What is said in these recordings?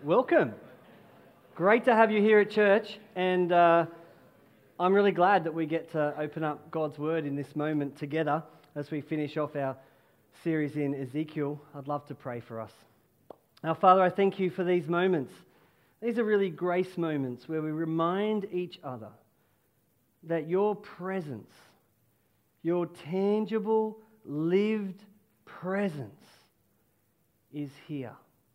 Welcome. Great to have you here at church, and I'm really glad that we get to open up God's Word in this moment together as we finish off our series in Ezekiel. I'd love to pray for us. Now, Father, I thank you for these moments. These are really grace moments where we remind each other that your presence, your tangible, lived presence is here.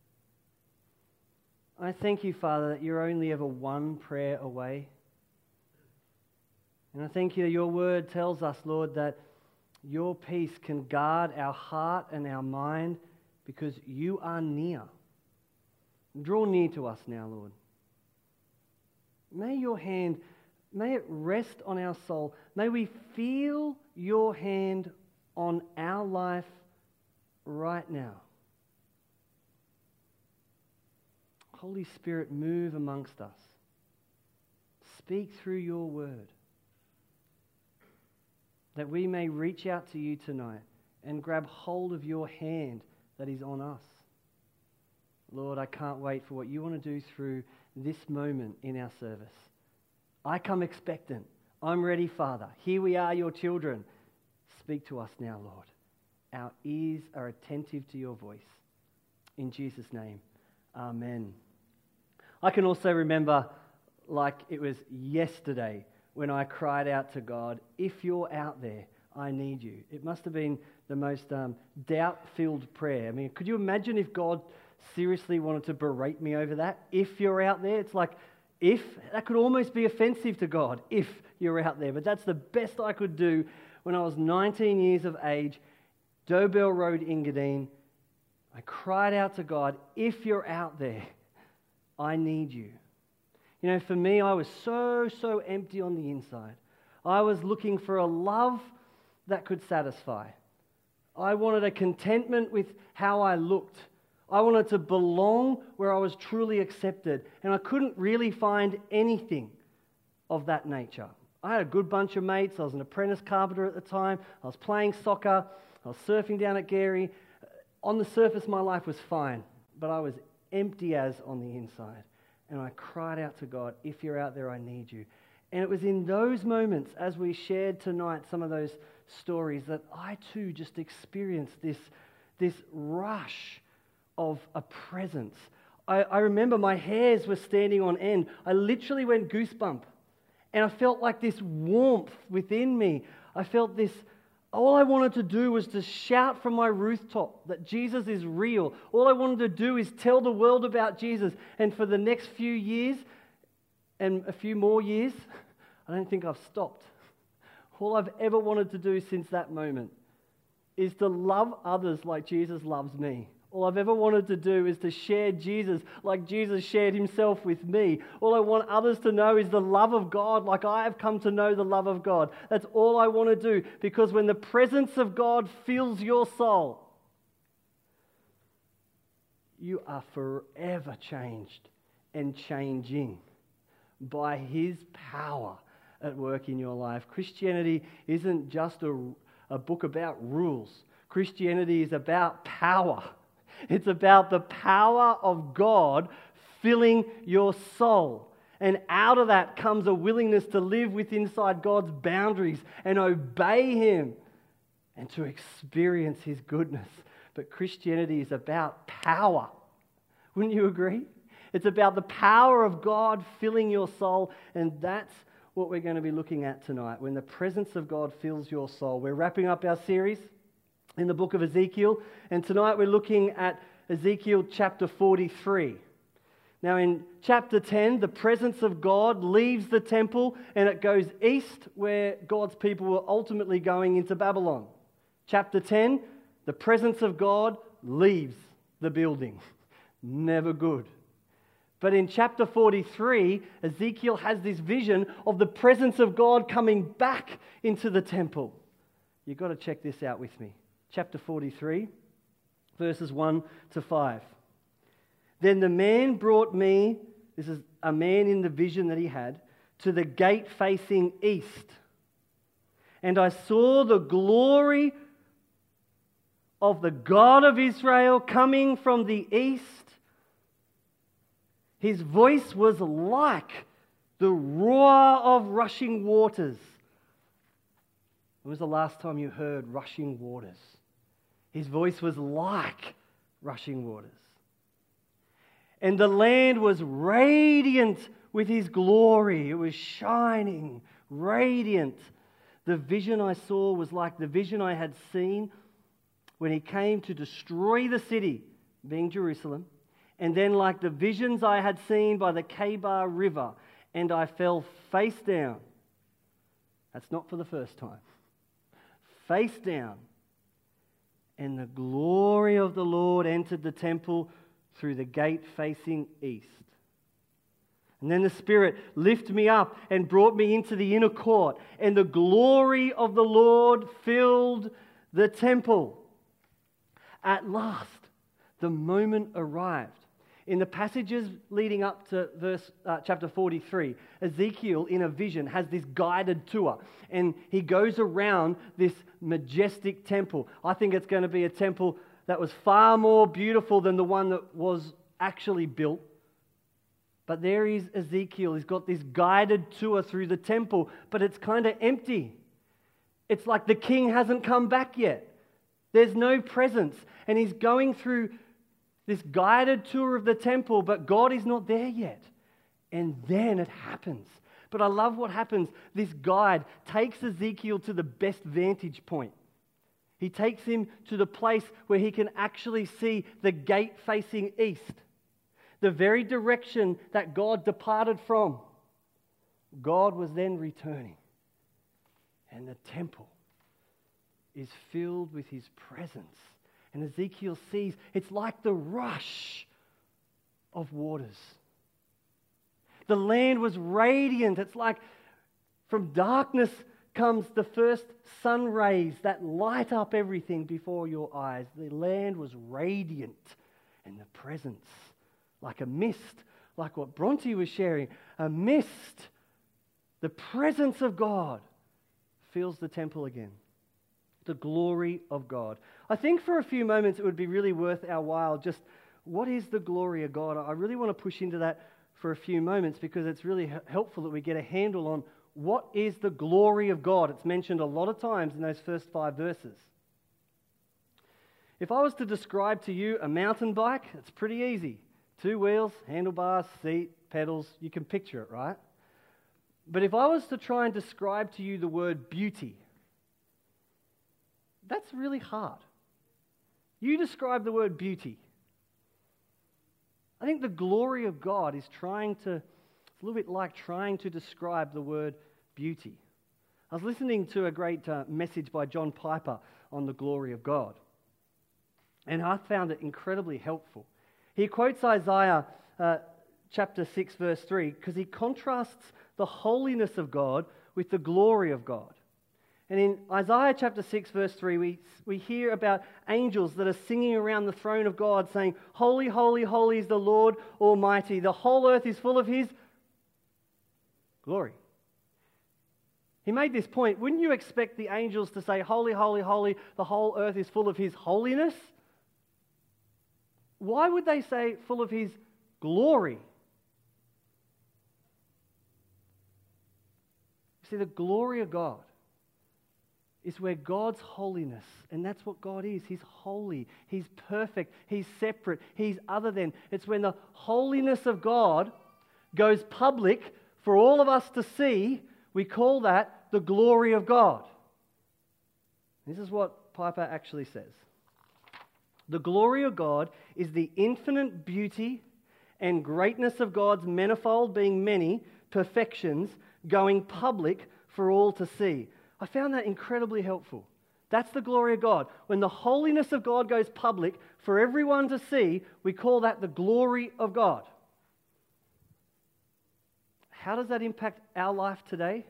I thank you, Father, that you're only ever one prayer away. And I thank you that your word tells us, Lord, that your peace can guard our heart and our mind because you are near. Draw near to us now, Lord. May your hand, may it rest on our soul. May we feel your hand on our life right now. Holy Spirit, move amongst us. Speak through your word, that we may reach out to you tonight and grab hold of your hand that is on us. Lord, I can't wait for what you want to do through this moment in our service. I come expectant. I'm ready, Father. Here we are, your children. Speak to us now, Lord. Our ears are attentive to your voice. In Jesus' name, amen. I can also remember like it was yesterday when I cried out to God, if you're out there, I need you. It must have been the most doubt-filled prayer. I mean, could you imagine if God seriously wanted to berate me over that? If you're out there, it's like, if, that could almost be offensive to God, if you're out there. But that's the best I could do when I was 19 years of age, Dobell Road, Engadine. I cried out to God, if you're out there, I need you. You know, for me, I was so empty on the inside. I was looking for a love that could satisfy. I wanted a contentment with how I looked. I wanted to belong where I was truly accepted. And I couldn't really find anything of that nature. I had a good bunch of mates. I was an apprentice carpenter at the time. I was playing soccer. I was surfing down at Gary. On the surface, my life was fine. But I was empty as on the inside. And I cried out to God, if you're out there, I need you. And it was in those moments, as we shared tonight some of those stories, that I too just experienced this rush of a presence. I remember my hairs were standing on end. I literally went goosebump. And I felt like this warmth within me. I felt this. All I wanted to do was to shout from my rooftop that Jesus is real. All I wanted to do is tell the world about Jesus. And for the next few years, and a few more years, I don't think I've stopped. All I've ever wanted to do since that moment is to love others like Jesus loves me. All I've ever wanted to do is to share Jesus like Jesus shared himself with me. All I want others to know is the love of God like I have come to know the love of God. That's all I want to do, because when the presence of God fills your soul, you are forever changed and changing by his power at work in your life. Christianity isn't just a book about rules. Christianity is about power. It's about the power of God filling your soul. And out of that comes a willingness to live within inside God's boundaries and obey him and to experience his goodness. But Christianity is about power. Wouldn't you agree? It's about the power of God filling your soul, and that's what we're going to be looking at tonight, when the presence of God fills your soul. We're wrapping up our series in the book of Ezekiel, and tonight we're looking at Ezekiel chapter 43. Now in chapter 10, the presence of God leaves the temple and it goes east, where God's people were ultimately going into Babylon. Chapter 10, the presence of God leaves the building. Never good. But in chapter 43, Ezekiel has this vision of the presence of God coming back into the temple. You've got to check this out with me. Chapter 43, verses 1 to 5. Then the man brought me, this is a man in the vision that he had, to the gate facing east. And I saw the glory of the God of Israel coming from the east. His voice was like the roar of rushing waters. When was the last time you heard rushing waters? His voice was like rushing waters. And the land was radiant with His glory. It was shining, radiant. The vision I saw was like the vision I had seen when He came to destroy the city, being Jerusalem, and then like the visions I had seen by the Kebar River, and I fell face down. That's not for the first time. Face down. And the glory of the Lord entered the temple through the gate facing east. And then the Spirit lifted me up and brought me into the inner court, and the glory of the Lord filled the temple. At last, the moment arrived. In the passages leading up to chapter 43, Ezekiel, in a vision, has this guided tour, and he goes around this majestic temple. I think it's going to be a temple that was far more beautiful than the one that was actually built. But there is Ezekiel. He's got this guided tour through the temple, but it's kind of empty. It's like the king hasn't come back yet. There's no presence, and he's going through this guided tour of the temple, but God is not there yet. And then it happens. But I love what happens. This guide takes Ezekiel to the best vantage point. He takes him to the place where he can actually see the gate facing east, the very direction that God departed from. God was then returning, and the temple is filled with His presence. And Ezekiel sees it's like the rush of waters. The land was radiant. It's like from darkness comes the first sun rays that light up everything before your eyes. The land was radiant, and the presence, like a mist, like what Bronte was sharing, a mist, the presence of God fills the temple again. The glory of God. I think for a few moments it would be really worth our while just, what is the glory of God? I really want to push into that for a few moments because it's really helpful that we get a handle on what is the glory of God. It's mentioned a lot of times in those first 5 verses. If I was to describe to you a mountain bike, it's pretty easy. 2 wheels, handlebars, seat, pedals, you can picture it, right? But if I was to try and describe to you the word beauty, that's really hard. You describe the word beauty. I think the glory of God is it's a little bit like trying to describe the word beauty. I was listening to a great message by John Piper on the glory of God, and I found it incredibly helpful. He quotes Isaiah chapter 6, verse 3, because he contrasts the holiness of God with the glory of God. And in Isaiah chapter 6, verse 3, we hear about angels that are singing around the throne of God saying, "Holy, holy, holy is the Lord Almighty. The whole earth is full of His glory." He made this point. Wouldn't you expect the angels to say, "Holy, holy, holy, the whole earth is full of His holiness"? Why would they say full of His glory? See, the glory of God is where God's holiness, and that's what God is. He's holy, He's perfect, He's separate, He's other than. It's when the holiness of God goes public for all of us to see, we call that the glory of God. This is what Piper actually says. The glory of God is the infinite beauty and greatness of God's manifold, being many, perfections going public for all to see. I found that incredibly helpful. That's the glory of God. When the holiness of God goes public for everyone to see, we call that the glory of God. How does that impact our life today?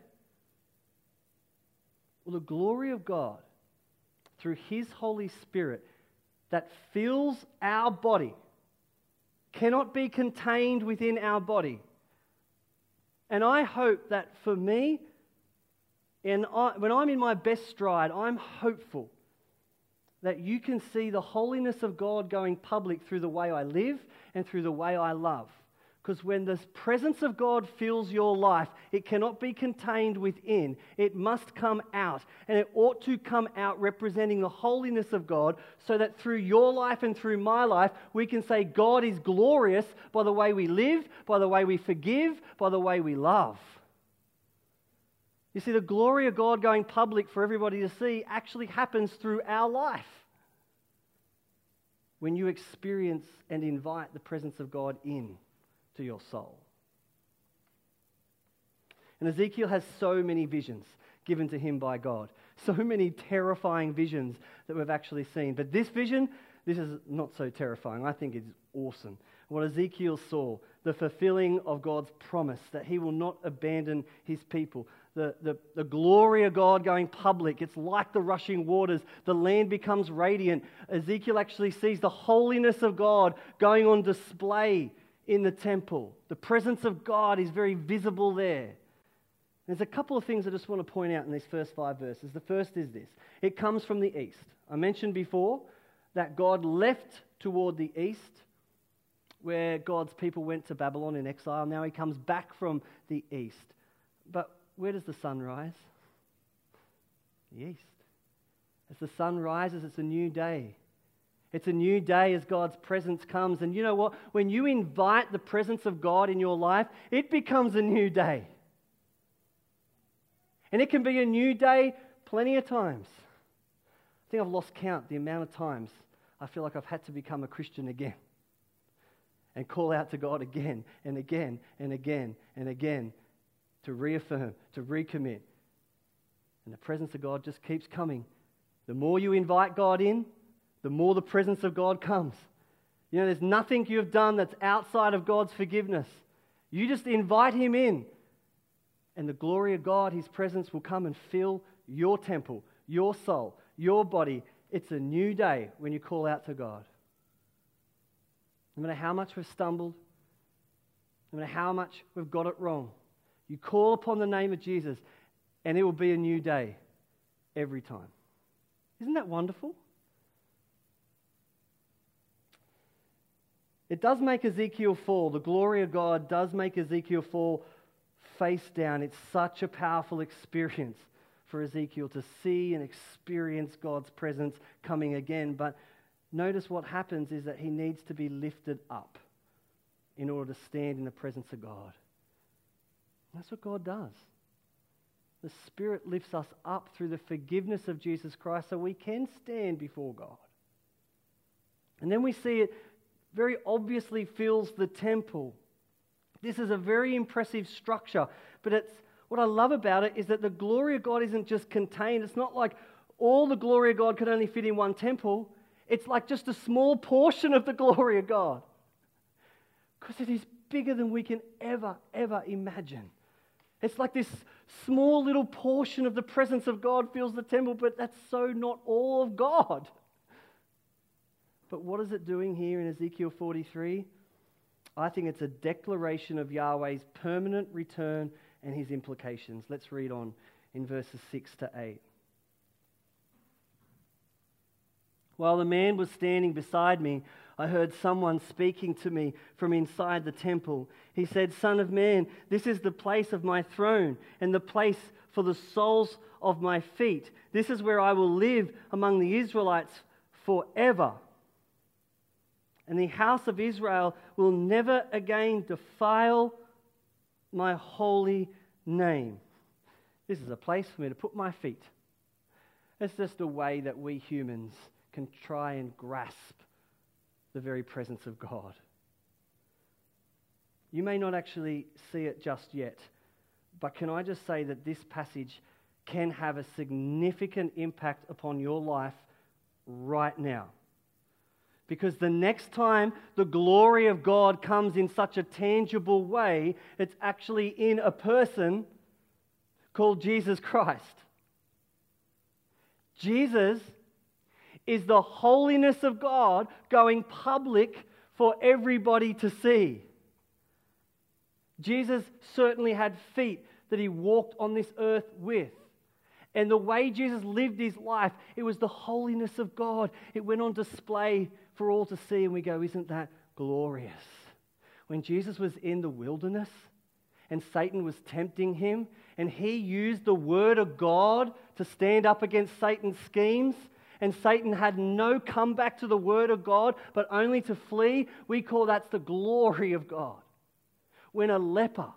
Well, the glory of God, through His Holy Spirit, that fills our body, cannot be contained within our body. And I hope that for me, when I'm in my best stride, I'm hopeful that you can see the holiness of God going public through the way I live and through the way I love. Because when the presence of God fills your life, it cannot be contained within. It must come out. And it ought to come out representing the holiness of God, so that through your life and through my life, we can say God is glorious by the way we live, by the way we forgive, by the way we love. You see, the glory of God going public for everybody to see actually happens through our life. When you experience and invite the presence of God in to your soul. And Ezekiel has so many visions given to him by God. So many terrifying visions that we've actually seen. But this vision, this is not so terrifying. I think it's awesome. What Ezekiel saw, the fulfilling of God's promise that he will not abandon his people. The glory of God going public. It's like the rushing waters. The land becomes radiant. Ezekiel actually sees the holiness of God going on display in the temple. The presence of God is very visible there. There's a couple of things I just want to point out in these first 5 verses. The first is this. It comes from the east. I mentioned before that God left toward the east, where God's people went to Babylon in exile. Now he comes back from the east. But where does the sun rise? The east. As the sun rises, it's a new day. It's a new day as God's presence comes. And you know what? When you invite the presence of God in your life, it becomes a new day. And it can be a new day plenty of times. I think I've lost count the amount of times I feel like I've had to become a Christian again. And call out to God again and again and again and again to reaffirm, to recommit. And the presence of God just keeps coming. The more you invite God in, the more the presence of God comes. You know, there's nothing you've done that's outside of God's forgiveness. You just invite him in. And the glory of God, his presence, will come and fill your temple, your soul, your body. It's a new day when you call out to God. No matter how much we've stumbled, no matter how much we've got it wrong, you call upon the name of Jesus and it will be a new day every time. Isn't that wonderful? It does make Ezekiel fall. The glory of God does make Ezekiel fall face down. It's such a powerful experience for Ezekiel to see and experience God's presence coming again. But notice what happens is that he needs to be lifted up in order to stand in the presence of God. And that's what God does. The Spirit lifts us up through the forgiveness of Jesus Christ so we can stand before God. And then we see it very obviously fills the temple. This is a very impressive structure, but what I love about it is that the glory of God isn't just contained. It's not like all the glory of God could only fit in one temple. It's like just a small portion of the glory of God. Because it is bigger than we can ever imagine. It's like this small little portion of the presence of God fills the temple, but that's so not all of God. But what is it doing here in Ezekiel 43? I think it's a declaration of Yahweh's permanent return and his implications. Let's read on in verses 6 to 8. While the man was standing beside me, I heard someone speaking to me from inside the temple. He said, "Son of man, this is the place of my throne and the place for the soles of my feet. This is where I will live among the Israelites forever. And the house of Israel will never again defile my holy name." This is a place for me to put my feet. It's just a way that we humans can try and grasp the very presence of God. You may not actually see it just yet, but can I just say that this passage can have a significant impact upon your life right now? Because the next time the glory of God comes in such a tangible way, it's actually in a person called Jesus Christ. Jesus is the holiness of God going public for everybody to see. Jesus certainly had feet that he walked on this earth with. And the way Jesus lived his life, it was the holiness of God. It went on display for all to see, and we go, isn't that glorious? when Jesus was in the wilderness and Satan was tempting him, and he used the word of God to stand up against Satan's schemes, and Satan had no comeback to the word of God, but only to flee, we call that the glory of God. When a leper,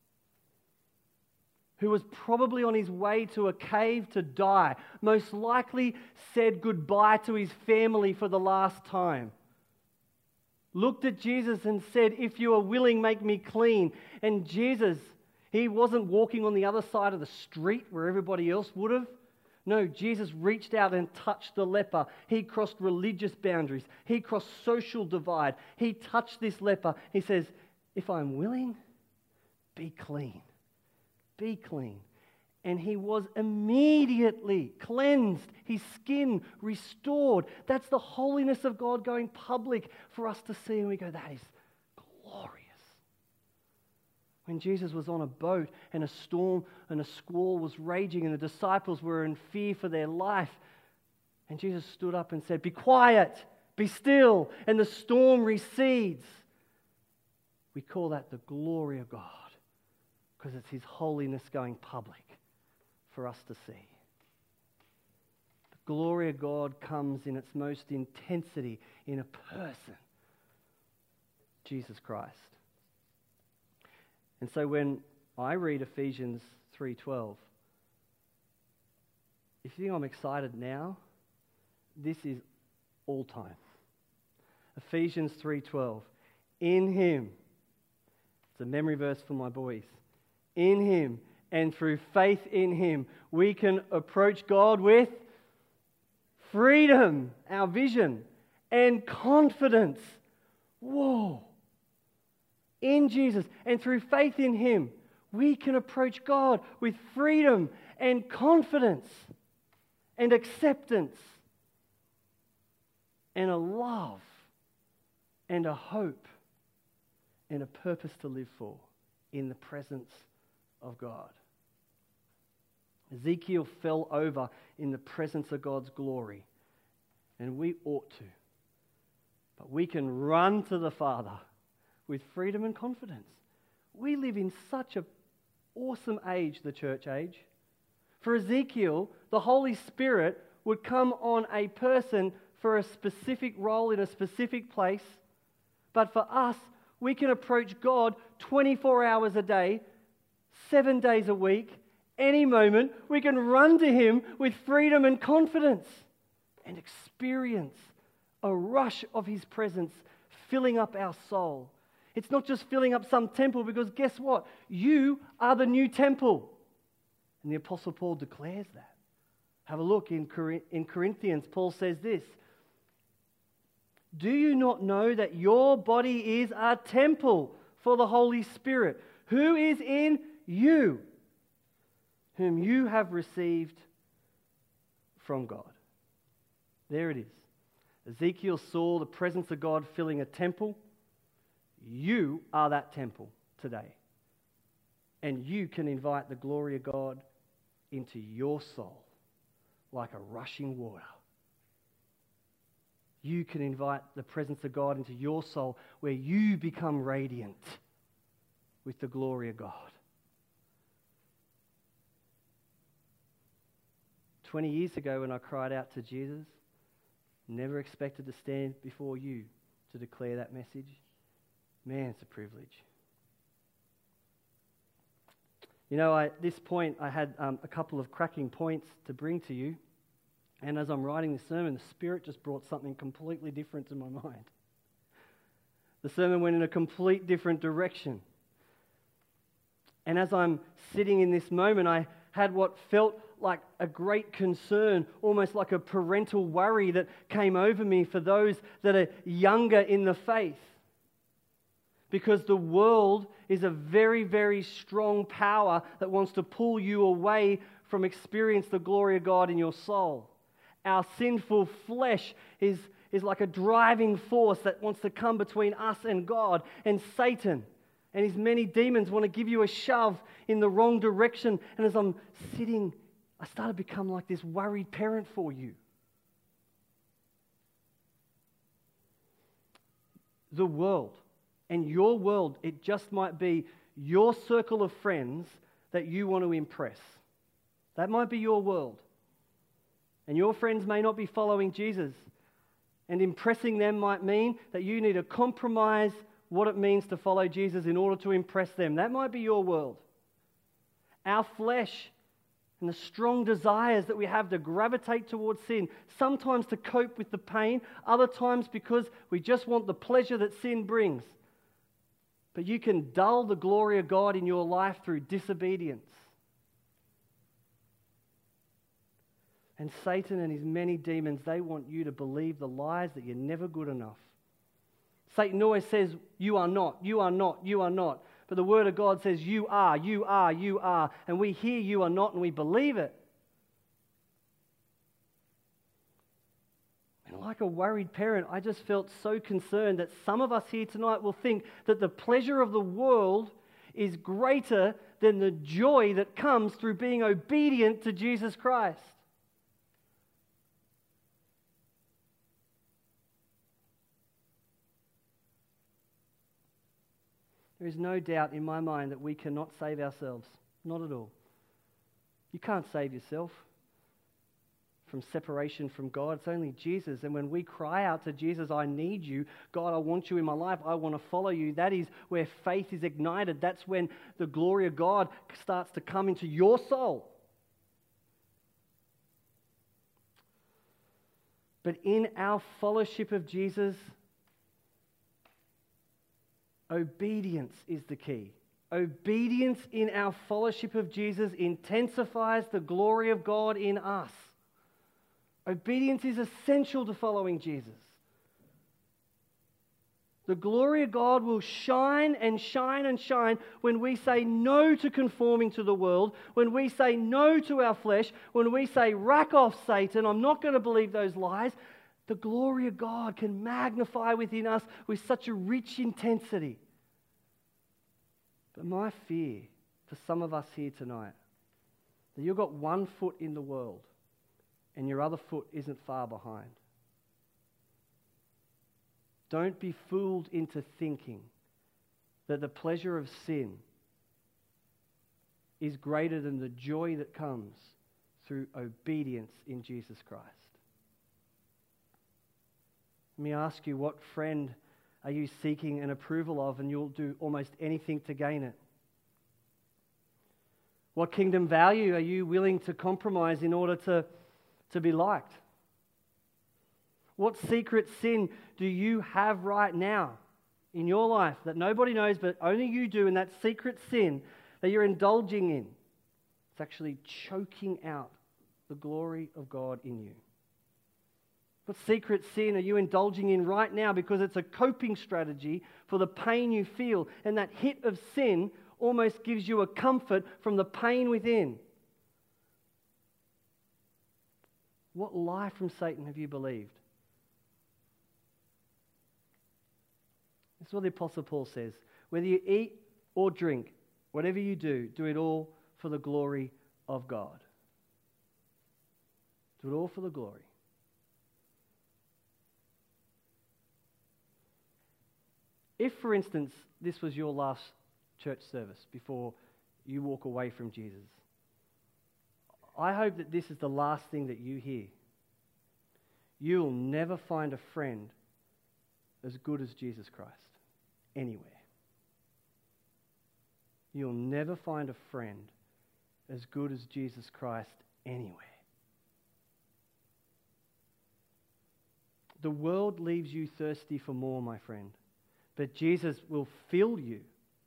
who was probably on his way to a cave to die, most likely said goodbye to his family for the last time, looked at Jesus and said, "If you are willing, make me clean." And Jesus, he wasn't walking on the other side of the street where everybody else would have. No, Jesus reached out and touched the leper. He crossed religious boundaries. He crossed social divide. He touched this leper. He says, "If I'm willing, be clean. Be clean." And he was immediately cleansed, his skin restored. That's the holiness of God going public for us to see, and we go, that is glorious. When Jesus was on a boat and a storm and a squall was raging and the disciples were in fear for their life, and Jesus stood up and said, "Be quiet, be still," and the storm recedes. We call that the glory of God, because it's his holiness going public for us to see. The glory of God comes in its most intensity in a person, Jesus Christ. And so when I read Ephesians 3:12, if you think I'm excited now, this is all time. Ephesians 3:12. In him, it's a memory verse for my boys. In him and through faith in him, we can approach God with freedom, our vision, and confidence. Whoa. In Jesus and through faith in him, we can approach God with freedom and confidence and acceptance and a love and a hope and a purpose to live for in the presence of God. Ezekiel fell over in the presence of God's glory, and we ought to. But we can run to the Father with freedom and confidence. We live in such an awesome age, the church age. For Ezekiel, the Holy Spirit would come on a person for a specific role in a specific place. But for us, we can approach God 24 hours a day, 7 days a week, any moment. We can run to him with freedom and confidence and experience a rush of his presence filling up our soul. It's not just filling up some temple, because guess what? You are the new temple. And the Apostle Paul declares that. Have a look in Corinthians. Paul says this: "Do you not know that your body is a temple for the Holy Spirit, who is in you, whom you have received from God?" There it is. Ezekiel saw the presence of God filling a temple. You are that temple today. And you can invite the glory of God into your soul like a rushing water. You can invite the presence of God into your soul where you become radiant with the glory of God. 20 years ago when I cried out to Jesus, never expected to stand before you to declare that message. Man, it's a privilege. You know, at this point, I had a couple of cracking points to bring to you. And as I'm writing this sermon, the Spirit just brought something completely different to my mind. The sermon went in a complete different direction. And as I'm sitting in this moment, I had what felt like a great concern, almost like a parental worry that came over me for those that are younger in the faith. Because the world is a very, very strong power that wants to pull you away from experience the glory of God in your soul. Our sinful flesh is like a driving force that wants to come between us and God. And Satan and his many demons want to give you a shove in the wrong direction. And as I'm sitting, I started to become like this worried parent for you. The world And your world, it just might be your circle of friends that you want to impress. That might be your world. And your friends may not be following Jesus. And impressing them might mean that you need to compromise what it means to follow Jesus in order to impress them. That might be your world. Our flesh and the strong desires that we have to gravitate towards sin, sometimes to cope with the pain, other times because we just want the pleasure that sin brings. But you can dull the glory of God in your life through disobedience. And Satan and his many demons, they want you to believe the lies that you're never good enough. Satan always says, you are not, you are not, you are not. But the Word of God says, you are, you are, you are. And we hear you are not and we believe it. And like a worried parent, I just felt so concerned that some of us here tonight will think that the pleasure of the world is greater than the joy that comes through being obedient to Jesus Christ. There is no doubt in my mind that we cannot save ourselves. Not at all. You can't save yourself from separation from God. It's only Jesus. And when we cry out to Jesus, I need you. God, I want you in my life. I want to follow you. That is where faith is ignited. That's when the glory of God starts to come into your soul. But in our fellowship of Jesus, obedience is the key. Obedience in our fellowship of Jesus intensifies the glory of God in us. Obedience is essential to following Jesus. The glory of God will shine and shine and shine when we say no to conforming to the world, when we say no to our flesh, when we say, rack off, Satan, I'm not going to believe those lies. The glory of God can magnify within us with such a rich intensity. But my fear for some of us here tonight, that you've got one foot in the world and your other foot isn't far behind. Don't be fooled into thinking that the pleasure of sin is greater than the joy that comes through obedience in Jesus Christ. Let me ask you, what friend are you seeking an approval of, and you'll do almost anything to gain it? What kingdom value are you willing to compromise in order to be liked? What secret sin do you have right now in your life that nobody knows but only you do, and that secret sin that you're indulging in? It's actually choking out the glory of God in you. What secret sin are you indulging in right now because it's a coping strategy for the pain you feel, and that hit of sin almost gives you a comfort from the pain within? What lie from Satan have you believed? This is what the Apostle Paul says. Whether you eat or drink, whatever you do, do it all for the glory of God. Do it all for the glory. If, for instance, this was your last church service before you walk away from Jesus, I hope that this is the last thing that you hear. You'll never find a friend as good as Jesus Christ anywhere. You'll never find a friend as good as Jesus Christ anywhere. The world leaves you thirsty for more, my friend, but Jesus will fill you.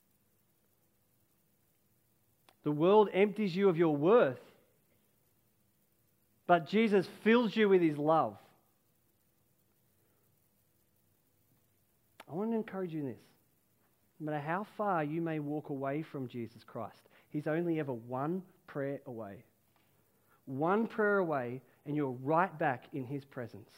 The world empties you of your worth, but Jesus fills you with his love. I want to encourage you in this. No matter how far you may walk away from Jesus Christ, he's only ever one prayer away. One prayer away, and you're right back in his presence.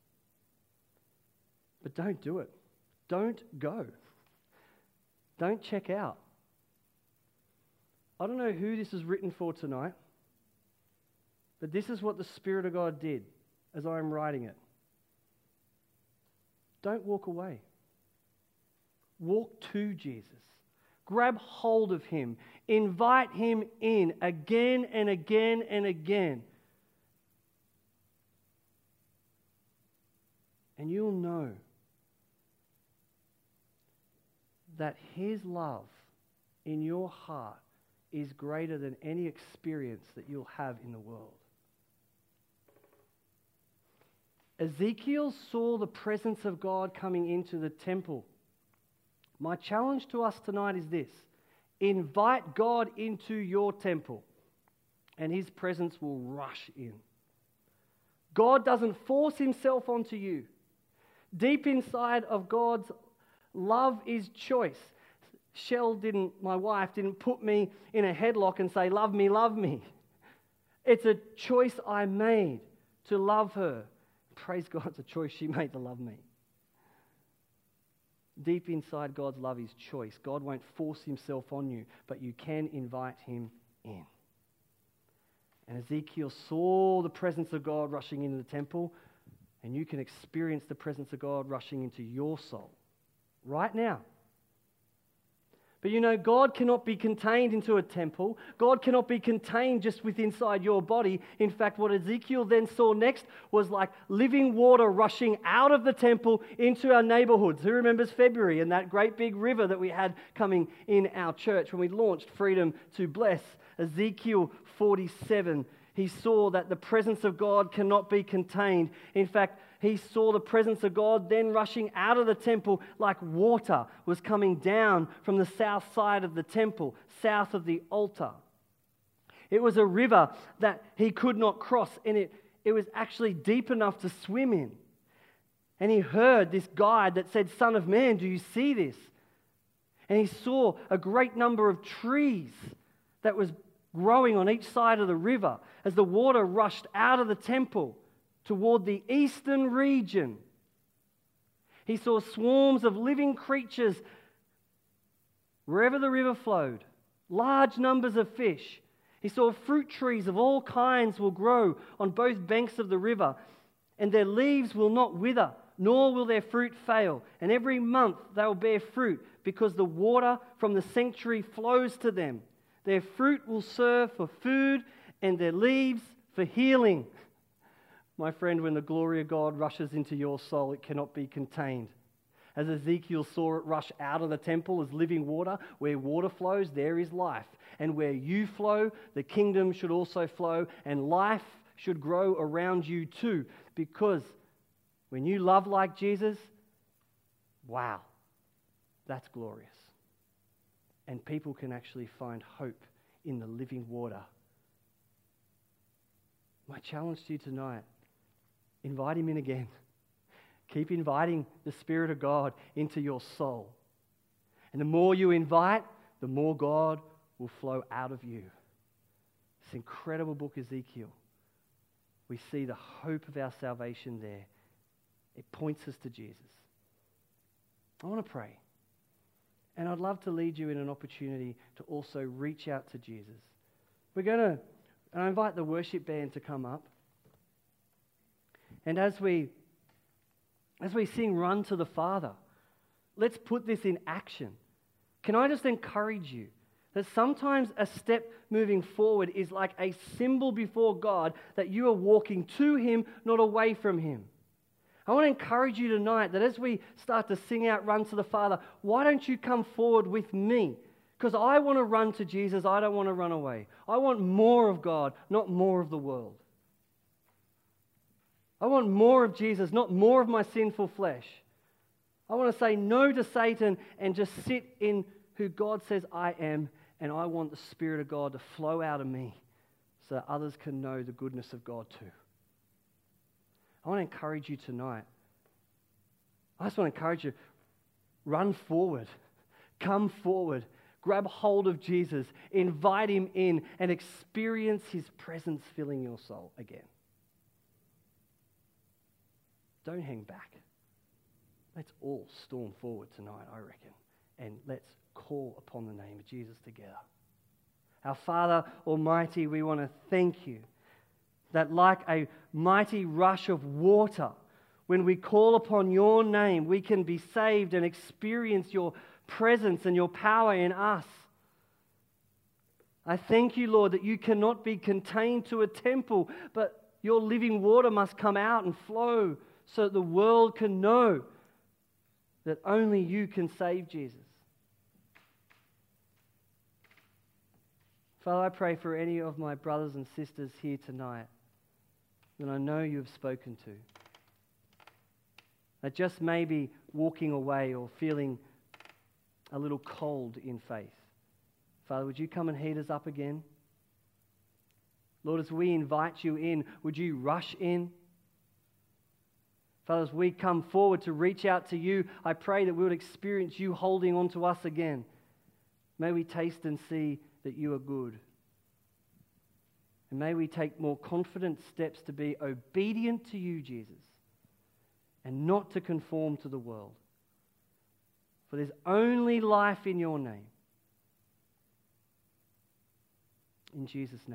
But don't do it. Don't go. Don't check out. I don't know who this is written for tonight, but this is what the Spirit of God did as I am writing it. Don't walk away. Walk to Jesus. Grab hold of him. Invite him in again and again and again. And you'll know that his love in your heart is greater than any experience that you'll have in the world. Ezekiel saw the presence of God coming into the temple. My challenge to us tonight is this: invite God into your temple, and his presence will rush in. God doesn't force himself onto you. Deep inside of God's love is choice. My wife didn't put me in a headlock and say, love me, love me. It's a choice I made to love her. Praise God, it's a choice she made to love me. Deep inside God's love is choice. God won't force himself on you, but you can invite him in. And Ezekiel saw the presence of God rushing into the temple, and you can experience the presence of God rushing into your soul right now. But you know, God cannot be contained into a temple. God cannot be contained just inside your body. In fact, what Ezekiel then saw next was like living water rushing out of the temple into our neighborhoods. Who remembers February and that great big river that we had coming in our church when we launched Freedom to Bless? Ezekiel 47. He saw that the presence of God cannot be contained. In fact, he saw the presence of God then rushing out of the temple like water was coming down from the south side of the temple, south of the altar. It was a river that he could not cross, and it was actually deep enough to swim in. And he heard this guide that said, "Son of man, do you see this?" And he saw a great number of trees that was growing on each side of the river as the water rushed out of the temple toward the eastern region. He saw swarms of living creatures wherever the river flowed, large numbers of fish. He saw fruit trees of all kinds will grow on both banks of the river, and their leaves will not wither, nor will their fruit fail. And every month they will bear fruit, because the water from the sanctuary flows to them. Their fruit will serve for food, and their leaves for healing. My friend, when the glory of God rushes into your soul, it cannot be contained. As Ezekiel saw it rush out of the temple as living water, where water flows, there is life. And where you flow, the kingdom should also flow, and life should grow around you too. Because when you love like Jesus, wow, that's glorious. And people can actually find hope in the living water. My challenge to you tonight: invite him in again. Keep inviting the Spirit of God into your soul. And the more you invite, the more God will flow out of you. This incredible book, Ezekiel, we see the hope of our salvation there. It points us to Jesus. I want to pray. And I'd love to lead you in an opportunity to also reach out to Jesus. And I invite the worship band to come up. And as we sing Run to the Father, let's put this in action. Can I just encourage you that sometimes a step moving forward is like a symbol before God that you are walking to him, not away from him. I want to encourage you tonight that as we start to sing out Run to the Father, why don't you come forward with me? Because I want to run to Jesus. I don't want to run away. I want more of God, not more of the world. I want more of Jesus, not more of my sinful flesh. I want to say no to Satan and just sit in who God says I am, and I want the Spirit of God to flow out of me so that others can know the goodness of God too. I want to encourage you tonight. I just want to encourage you, run forward, come forward, grab hold of Jesus, invite him in, and experience his presence filling your soul again. Don't hang back. Let's all storm forward tonight, I reckon, and let's call upon the name of Jesus together. Our Father Almighty, we want to thank you that like a mighty rush of water, when we call upon your name, we can be saved and experience your presence and your power in us. I thank you, Lord, that you cannot be contained to a temple, but your living water must come out and flow so that the world can know that only you can save, Jesus. Father, I pray for any of my brothers and sisters here tonight that I know you have spoken to, that just may be walking away or feeling a little cold in faith. Father, would you come and heat us up again? Lord, as we invite you in, would you rush in? Father, as we come forward to reach out to you, I pray that we would experience you holding on to us again. May we taste and see that you are good. And may we take more confident steps to be obedient to you, Jesus, and not to conform to the world. For there's only life in your name. In Jesus' name.